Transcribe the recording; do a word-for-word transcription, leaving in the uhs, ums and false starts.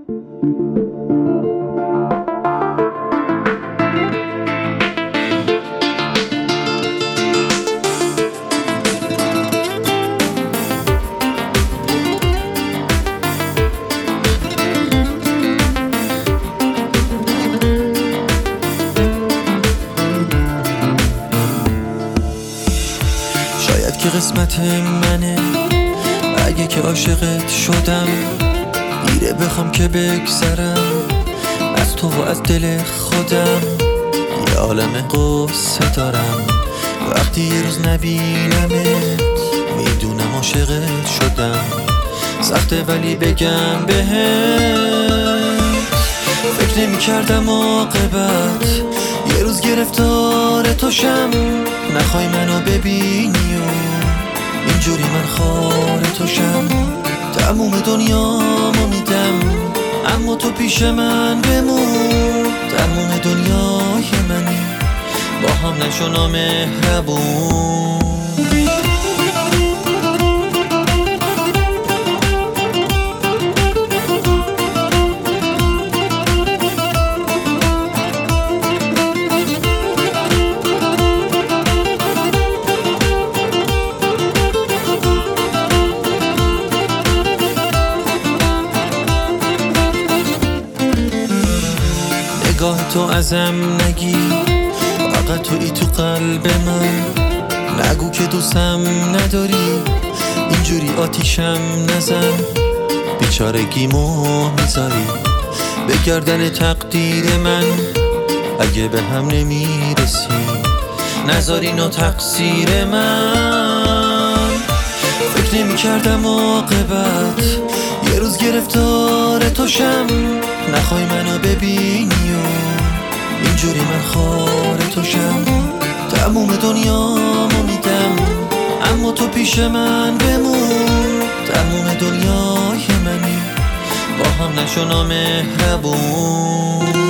شاید که قسمت منه اگه که عاشقت شدم، دیره بخوام که بگذرم از تو و از دل خودم. یه عالم قصه دارم وقتی یه روز نبینمت، میدونم عاشقت شدم، سخته ولی بگم بهت. فکر نمی کردم عاقبت یه روز گرفتار توشم، نخوای منو ببینی و اینجوری من خار توشم. تموم دنیامو میدم اما تو پیش من بمون، تموم دنیای منی با هم نشو نامهربون. نگاه تو ازم نگی، فقط تویی تو قلب من. نگو که دوستم نداری، اینجوری آتیشم نزن. بیچارگیمو میذاری به گردن تقدیر من، اگه به هم نمیرسی نذار اینو تقصیر من. فکر نمی کردم عاقبت یه روز گرفتار توشم، نخوای منو ببینی و اینجوری من خار توشم. تموم دنیامو میدم اما تو پیش من بمون، تموم دنیای منی با هم نشو نامهربون.